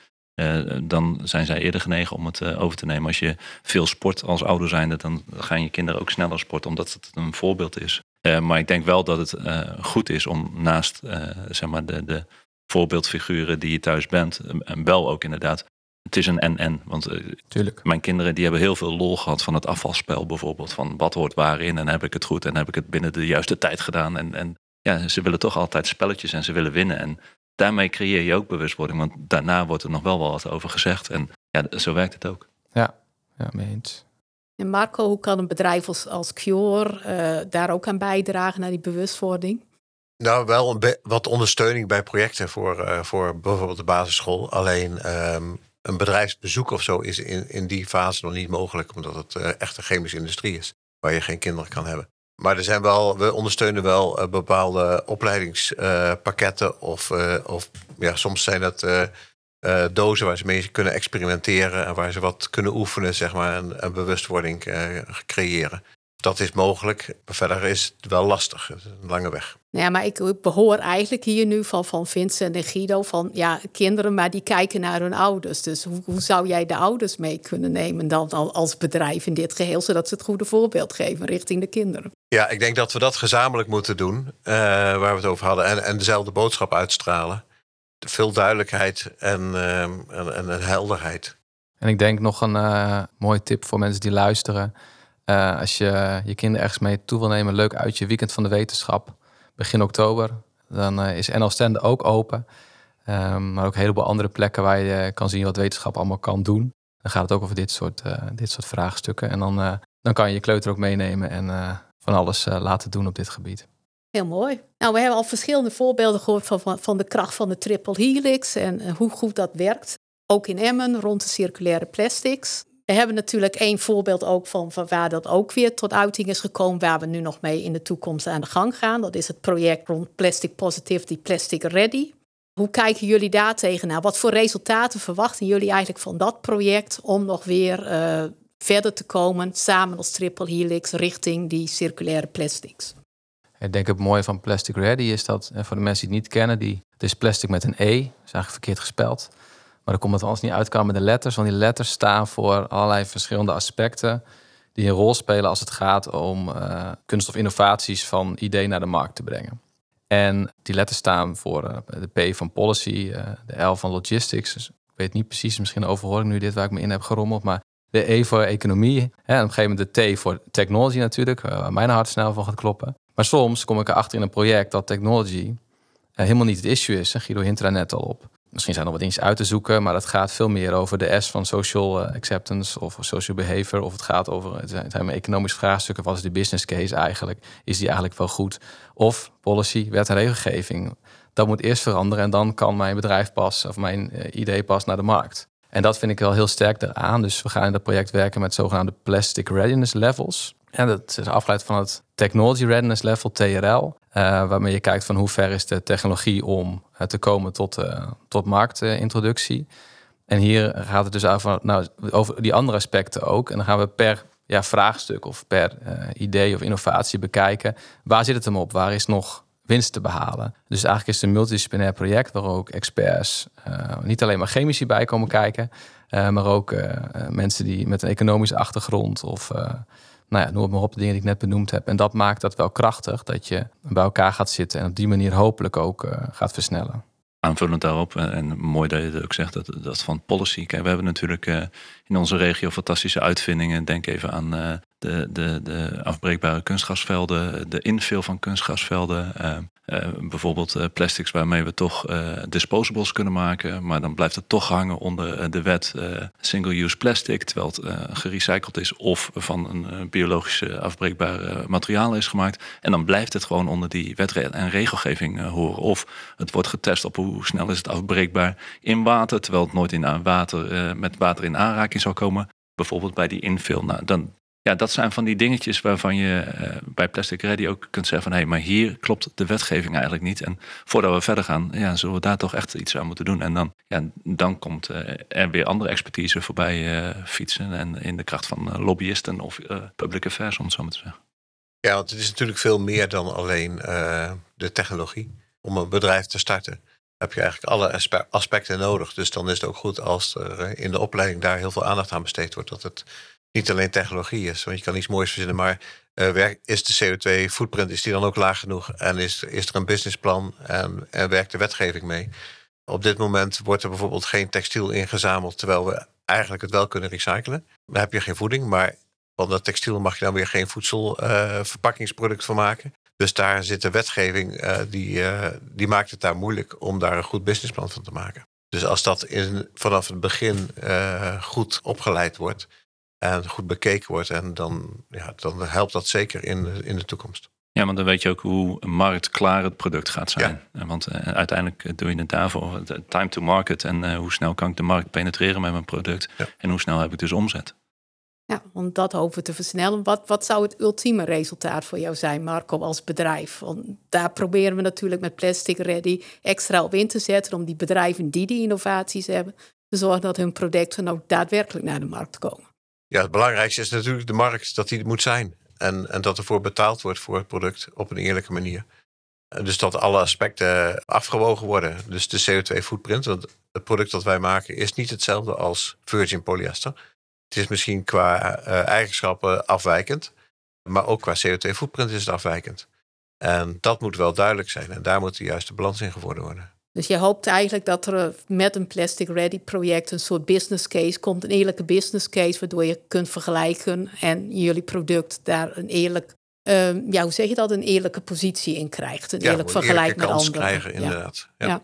dan zijn zij eerder genegen om het over te nemen. Als je veel sport als ouder zijnde, dan gaan je kinderen ook sneller sporten, omdat het een voorbeeld is. Maar ik denk wel dat het goed is om naast zeg maar de voorbeeldfiguren die je thuis bent, en wel ook inderdaad, het is een en. Want Tuurlijk. Mijn kinderen die hebben heel veel lol gehad van het afvalspel bijvoorbeeld. Van wat hoort waarin en heb ik het goed en heb ik het binnen de juiste tijd gedaan. En ja, ze willen toch altijd spelletjes en ze willen winnen. En daarmee creëer je ook bewustwording. Want daarna wordt er nog wel wat over gezegd. En ja, zo werkt het ook. Ja, mee eens. En Marco, hoe kan een bedrijf als Cure daar ook aan bijdragen naar die bewustwording? Nou, wel wat ondersteuning bij projecten voor bijvoorbeeld de basisschool. Alleen een bedrijfsbezoek of zo is in die fase nog niet mogelijk, omdat het echt een chemische industrie is, waar je geen kinderen kan hebben. Maar we ondersteunen wel bepaalde opleidingspakketten of soms zijn dat dozen waar ze mee kunnen experimenteren en waar ze wat kunnen oefenen, zeg maar, en bewustwording creëren. Dat is mogelijk, maar verder is het wel lastig. Het is een lange weg. Ja, maar ik behoor eigenlijk hier nu van Vincent en Guido van kinderen, maar die kijken naar hun ouders. Dus hoe zou jij de ouders mee kunnen nemen dan als bedrijf in dit geheel, zodat ze het goede voorbeeld geven richting de kinderen? Ja, ik denk dat we dat gezamenlijk moeten doen, waar we het over hadden, en dezelfde boodschap uitstralen. Veel duidelijkheid en helderheid. En ik denk nog een mooie tip voor mensen die luisteren. Als je je kinderen ergens mee toe wil nemen, leuk uitje, weekend van de wetenschap, begin oktober. Dan is NL Stenden ook open. Maar ook een heleboel andere plekken waar je kan zien wat wetenschap allemaal kan doen. Dan gaat het ook over dit soort vraagstukken. En dan kan je je kleuter ook meenemen en van alles laten doen op dit gebied. Heel mooi. Nou, we hebben al verschillende voorbeelden gehoord van de kracht van de triple helix en hoe goed dat werkt. Ook in Emmen, rond de circulaire plastics. We hebben natuurlijk 1 voorbeeld ook van waar dat ook weer tot uiting is gekomen, waar we nu nog mee in de toekomst aan de gang gaan. Dat is het project rond Plastic Positivity, Plastic Ready. Hoe kijken jullie daar tegenaan? Wat voor resultaten verwachten jullie eigenlijk van dat project om nog weer verder te komen samen als Triple Helix richting die circulaire plastics? Ik denk het mooie van Plastic Ready is dat, voor de mensen die het niet kennen, het is plastic met een E, is eigenlijk verkeerd gespeld. Maar dan komt het anders niet uitkomen met de letters, want die letters staan voor allerlei verschillende aspecten die een rol spelen als het gaat om kunststofinnovaties van idee naar de markt te brengen. En die letters staan voor de P van policy, de L van logistics. Dus ik weet niet precies, misschien overhoor ik nu dit waar ik me in heb gerommeld, maar de E voor economie. En op een gegeven moment de T voor technology natuurlijk, waar mijn hart snel van gaat kloppen. Maar soms kom ik erachter in een project dat technology helemaal niet het issue is. Guido hint er net al op. Misschien zijn er nog wat dingen uit te zoeken, maar het gaat veel meer over de S van social acceptance of social behavior. Of het gaat over het zijn economische vraagstukken. Wat is de business case eigenlijk? Is die eigenlijk wel goed? Of policy, wet en regelgeving. Dat moet eerst veranderen en dan kan mijn bedrijf pas of mijn idee pas naar de markt. En dat vind ik wel heel sterk eraan. Dus we gaan in dat project werken met zogenaamde Plastic Readiness Levels. En dat is afgeleid van het Technology Readiness Level, TRL. Waarmee je kijkt van hoe ver is de technologie om te komen tot marktintroductie. En hier gaat het dus over die andere aspecten ook. En dan gaan we per vraagstuk of per idee of innovatie bekijken. Waar zit het hem op? Waar is nog winst te behalen? Dus eigenlijk is het een multidisciplinair project waar ook experts, niet alleen maar chemici bij komen kijken, maar ook mensen die met een economische achtergrond of noem het maar op, de dingen die ik net benoemd heb. En dat maakt dat wel krachtig, dat je bij elkaar gaat zitten en op die manier hopelijk ook gaat versnellen. Aanvullend daarop, en mooi dat je het ook zegt, dat van policy. Kijk, we hebben natuurlijk in onze regio fantastische uitvindingen. Denk even aan de afbreekbare kunstgasvelden, de infill van kunstgasvelden. Bijvoorbeeld plastics waarmee we toch disposables kunnen maken. Maar dan blijft het toch hangen onder de wet single-use plastic. Terwijl het gerecycled is of van een biologische afbreekbare materialen is gemaakt. En dan blijft het gewoon onder die wet en regelgeving horen. Of het wordt getest op hoe snel is het afbreekbaar in water. Terwijl het nooit met water in aanraking zou komen. Bijvoorbeeld bij die infill. Nou, dat zijn van die dingetjes waarvan je bij Plastic Ready ook kunt zeggen van maar hier klopt de wetgeving eigenlijk niet. En voordat we verder gaan, zullen we daar toch echt iets aan moeten doen. En dan komt er weer andere expertise voorbij fietsen. En in de kracht van lobbyisten of public affairs, om het zo maar te zeggen. Ja, want het is natuurlijk veel meer dan alleen de technologie. Om een bedrijf te starten heb je eigenlijk alle aspecten nodig. Dus dan is het ook goed als er in de opleiding daar heel veel aandacht aan besteed wordt. Dat het niet alleen technologie is, want je kan iets moois verzinnen, maar is de CO2-footprint, is die dan ook laag genoeg? En is er een businessplan en werkt de wetgeving mee? Op dit moment wordt er bijvoorbeeld geen textiel ingezameld, terwijl we eigenlijk het wel kunnen recyclen. Dan heb je geen voeding, maar van dat textiel mag je dan weer geen voedselverpakkingsproduct van maken. Dus daar zit de wetgeving, die maakt het daar moeilijk om daar een goed businessplan van te maken. Dus als dat vanaf het begin goed opgeleid wordt en goed bekeken wordt, en dan helpt dat zeker in de toekomst. Ja, want dan weet je ook hoe marktklaar het product gaat zijn. Ja. Want uiteindelijk doe je het daarvoor. Time to market en hoe snel kan ik de markt penetreren met mijn product. Ja. En hoe snel heb ik dus omzet. Ja, om dat hopen te versnellen. Wat zou het ultieme resultaat voor jou zijn, Marco, als bedrijf? Want daar proberen we natuurlijk met Plastic Ready extra op in te zetten om die bedrijven die innovaties hebben, te zorgen dat hun producten ook daadwerkelijk naar de markt komen. Ja, het belangrijkste is natuurlijk de markt, dat die moet zijn. En dat ervoor betaald wordt voor het product op een eerlijke manier. Dus dat alle aspecten afgewogen worden. Dus de CO2-footprint, want het product dat wij maken is niet hetzelfde als virgin polyester. Het is misschien qua eigenschappen afwijkend, maar ook qua CO2-footprint is het afwijkend. En dat moet wel duidelijk zijn en daar moet de juiste balans in gevonden worden. Dus je hoopt eigenlijk dat er met een Plastic Ready project een soort business case komt, een eerlijke business case, waardoor je kunt vergelijken en jullie product daar een eerlijk, hoe zeg je dat, een eerlijke positie in krijgt. Een eerlijk vergelijk met anderen. Krijgen, inderdaad. Ja.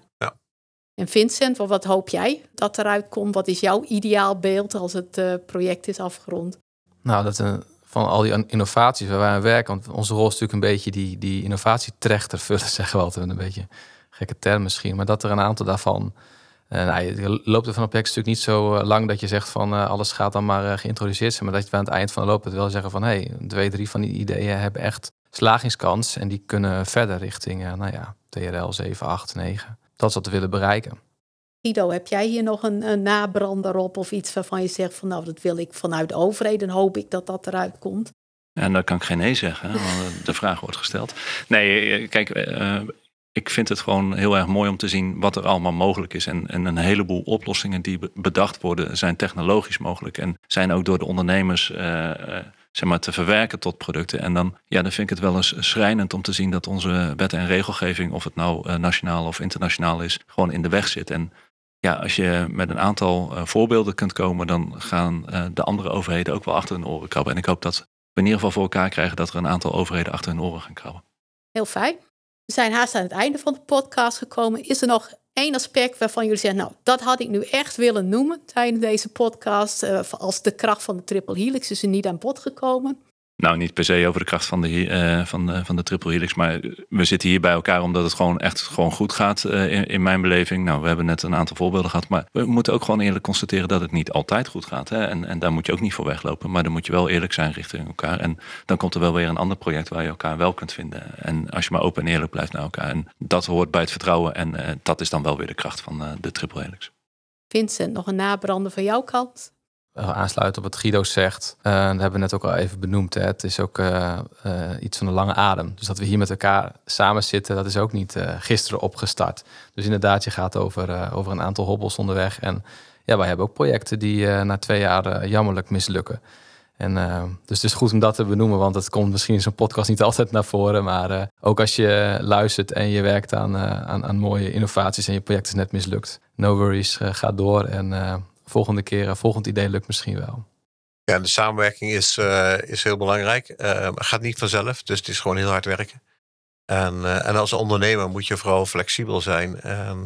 En Vincent, wat hoop jij dat eruit komt? Wat is jouw ideaal beeld als het project is afgerond? Nou, dat van al die innovaties waar wij aan werken, want onze rol is natuurlijk een beetje die innovatietrechter vullen, zeggen we altijd, een beetje een gekke term misschien, maar dat er een aantal daarvan, je loopt er van op project natuurlijk niet zo lang dat je zegt van alles gaat dan maar geïntroduceerd zijn, maar dat je aan het eind van de loop het wel zeggen van 2, 3 van die ideeën hebben echt slagingskans en die kunnen verder richting TRL 7, 8, 9. dat is wat we willen bereiken. Guido, heb jij hier nog een nabrander op of iets waarvan je zegt van nou, dat wil ik vanuit de overheid en hoop ik dat dat eruit komt? En daar kan ik geen nee zeggen, hè, want de vraag wordt gesteld. Nee, kijk, ik vind het gewoon heel erg mooi om te zien wat er allemaal mogelijk is. En een heleboel oplossingen die bedacht worden zijn technologisch mogelijk. En zijn ook door de ondernemers te verwerken tot producten. En dan vind ik het wel eens schrijnend om te zien dat onze wetten en regelgeving, of het nou nationaal of internationaal is, gewoon in de weg zit. En als je met een aantal voorbeelden kunt komen, dan gaan de andere overheden ook wel achter hun oren krabben. En ik hoop dat we in ieder geval voor elkaar krijgen dat er een aantal overheden achter hun oren gaan krabben. Heel fijn. We zijn haast aan het einde van de podcast gekomen. Is er nog één aspect waarvan jullie zeggen, nou, dat had ik nu echt willen noemen tijdens deze podcast, als de kracht van de triple helix is er niet aan bod gekomen? Nou, niet per se over de kracht van de triple helix, maar we zitten hier bij elkaar omdat het gewoon echt goed gaat in mijn beleving. Nou, we hebben net een aantal voorbeelden gehad, maar we moeten ook gewoon eerlijk constateren dat het niet altijd goed gaat. Hè? En daar moet je ook niet voor weglopen, maar dan moet je wel eerlijk zijn richting elkaar. En dan komt er wel weer een ander project waar je elkaar wel kunt vinden. En als je maar open en eerlijk blijft naar elkaar. En dat hoort bij het vertrouwen en dat is dan wel weer de kracht van de triple helix. Vincent, nog een nabrander van jouw kant? Aansluiten op wat Guido zegt. Dat hebben we net ook al even benoemd. Hè. Het is ook iets van een lange adem. Dus dat we hier met elkaar samen zitten, dat is ook niet gisteren opgestart. Dus inderdaad, je gaat over een aantal hobbels onderweg. En wij hebben ook projecten die na 2 jaar jammerlijk mislukken. En dus het is goed om dat te benoemen, want het komt misschien in zo'n podcast niet altijd naar voren. Maar ook als je luistert en je werkt aan mooie innovaties en je project is net mislukt. No worries, ga door en volgende keer, volgend idee lukt misschien wel. Ja, de samenwerking is heel belangrijk. Het gaat niet vanzelf, dus het is gewoon heel hard werken. En als ondernemer moet je vooral flexibel zijn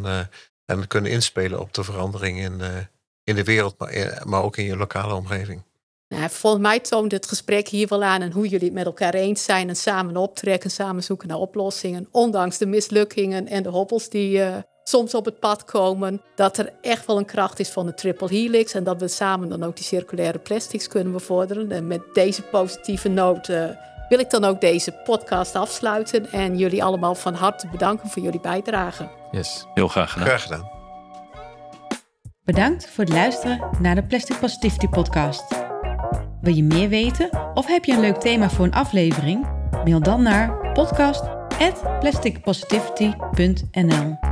en kunnen inspelen op de verandering in de wereld, maar ook in je lokale omgeving. Nou, volgens mij toont het gesprek hier wel aan en hoe jullie het met elkaar eens zijn en samen optrekken, samen zoeken naar oplossingen, ondanks de mislukkingen en de hobbels die soms op het pad komen, dat er echt wel een kracht is van de triple helix en dat we samen dan ook die circulaire plastics kunnen bevorderen. En met deze positieve noot wil ik dan ook deze podcast afsluiten en jullie allemaal van harte bedanken voor jullie bijdrage. Yes. Heel graag gedaan. Graag gedaan. Bedankt voor het luisteren naar de Plastic Positivity podcast. Wil je meer weten of heb je een leuk thema voor een aflevering? Mail dan naar podcast@plasticpositivity.nl.